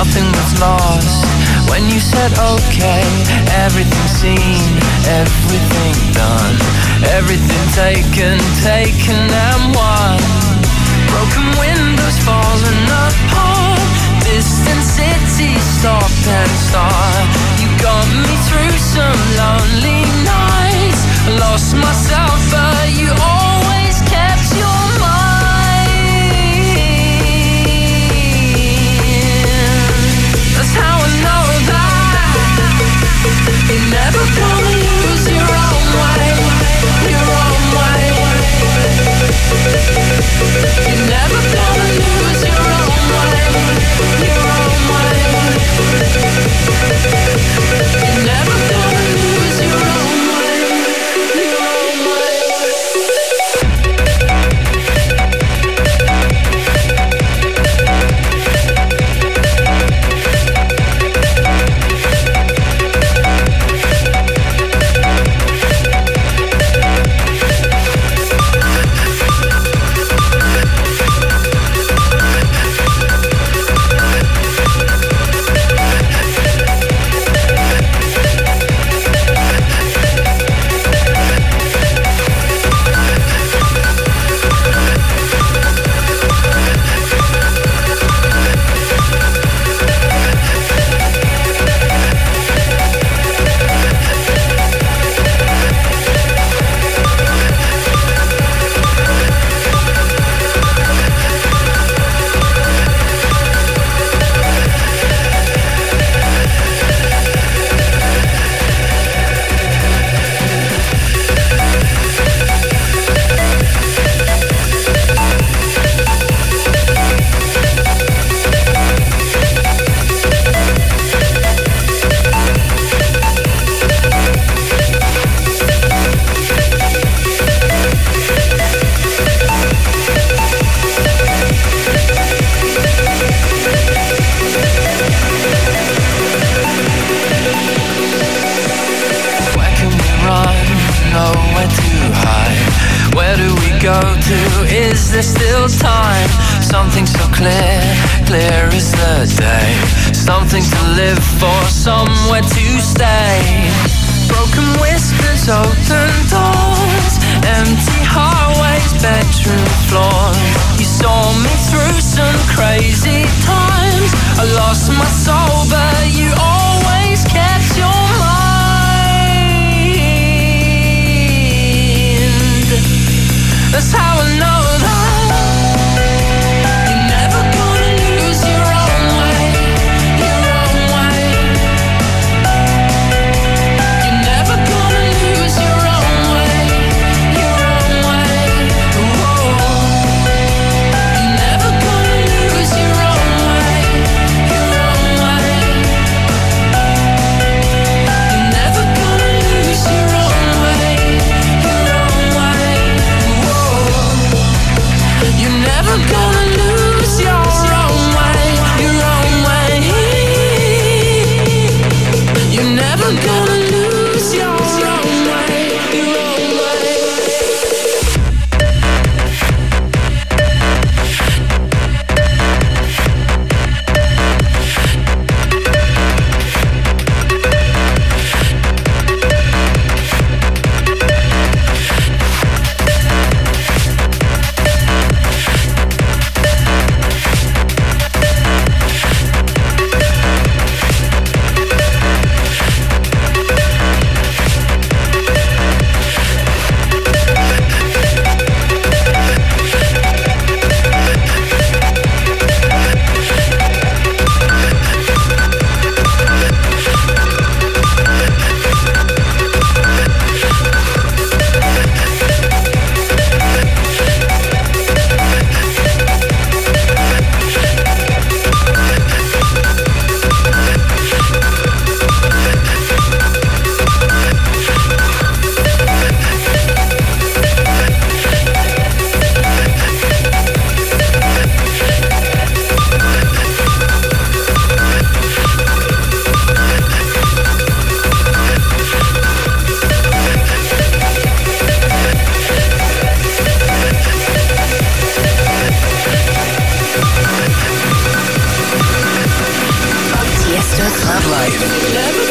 nothing was lost when you said okay. Everything seen, everything done, everything taken and won. Broken windows falling apart, distant cities stop and start. You got me through some lonely nights. I lost myself, but you always kept your mind. That's how I know that you're never gonna lose your own way, your own way. You're never gonna lose your own way, your own way. You're never gonna lose your own way, your own way. Is there still time? Something so clear, clear as the day. Something to live for, somewhere to stay. Broken whispers, open doors, empty hallways, bedroom floors. You saw me through some crazy times. I lost my soul, but you always kept your mind. That's how I know that you're never gonna lose your own way, your own way. You're never gonna lose your own way, your own way. Whoa. You're never gonna lose your own way, your own way. You're never gonna lose your own way, your own way. You're never gonna lose your own way, your own way. You're never gonna lose your own way, your own way. life.